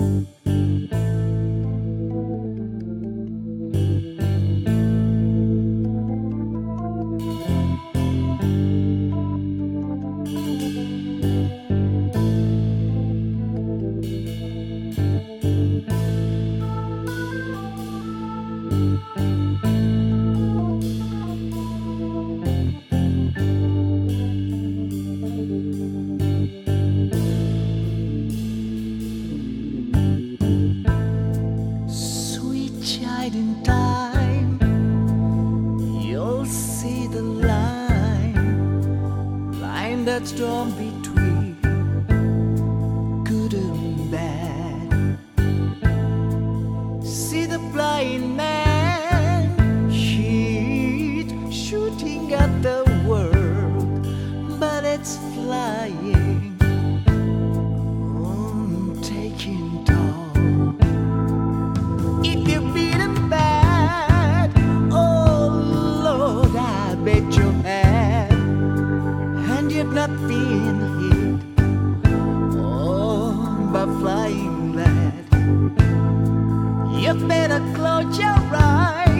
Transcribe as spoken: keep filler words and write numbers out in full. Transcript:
Sweet child, in time you'll see the line, line that's drawn between good and bad. See the blind man, he's shooting at the world, but it's flying, oh, taking toll. If you beat him bad, oh Lord, I bet you have, and you've not been hit, oh, by flying lead. You better close your eyes.